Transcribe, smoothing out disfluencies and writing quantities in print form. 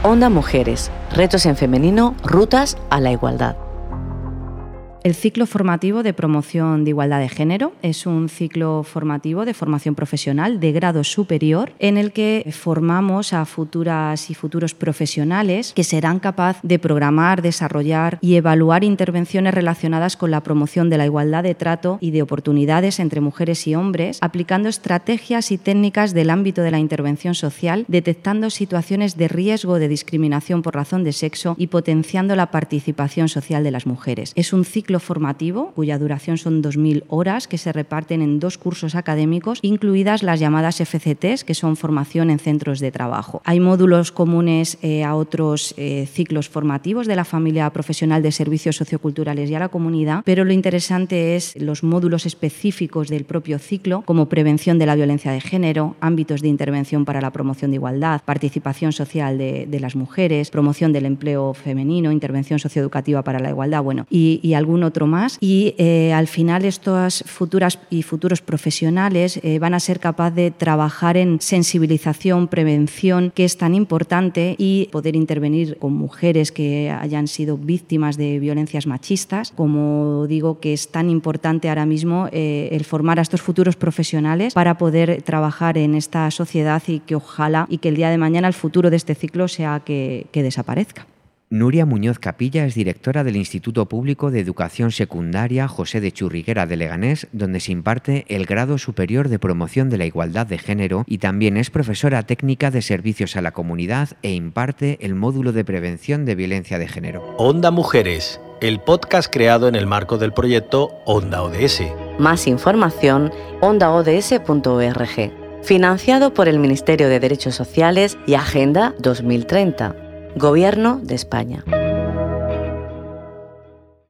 Onda Mujeres, retos en femenino, rutas a la igualdad. El ciclo formativo de promoción de igualdad de género es un ciclo formativo de formación profesional de grado superior en el que formamos a futuras y futuros profesionales que serán capaces de programar, desarrollar y evaluar intervenciones relacionadas con la promoción de la igualdad de trato y de oportunidades entre mujeres y hombres, aplicando estrategias y técnicas del ámbito de la intervención social, detectando situaciones de riesgo de discriminación por razón de sexo y potenciando la participación social de las mujeres. Es un ciclo formativo cuya duración son 2.000 horas que se reparten en 2 cursos académicos, incluidas las llamadas FCTs, que son formación en centros de trabajo. Hay módulos comunes a otros ciclos formativos de la familia profesional de servicios socioculturales y a la comunidad, pero lo interesante es los módulos específicos del propio ciclo, como prevención de la violencia de género, ámbitos de intervención para la promoción de igualdad, participación social de las mujeres, promoción del empleo femenino, intervención socioeducativa para la igualdad, y algún otro más. Y al final estas futuras y futuros profesionales van a ser capaces de trabajar en sensibilización, prevención, que es tan importante, y poder intervenir con mujeres que hayan sido víctimas de violencias machistas. Como digo, que es tan importante ahora mismo el formar a estos futuros profesionales para poder trabajar en esta sociedad y que ojalá y que el día de mañana el futuro de este ciclo sea que desaparezca. Nuria Muñoz Capilla es directora del Instituto Público de Educación Secundaria José de Churriguera de Leganés, donde se imparte el grado superior de promoción de la igualdad de género, y también es profesora técnica de servicios a la comunidad e imparte el módulo de prevención de violencia de género. Onda Mujeres, el podcast creado en el marco del proyecto Onda ODS. Más información, ondaods.org. Financiado por el Ministerio de Derechos Sociales y Agenda 2030. Gobierno de España.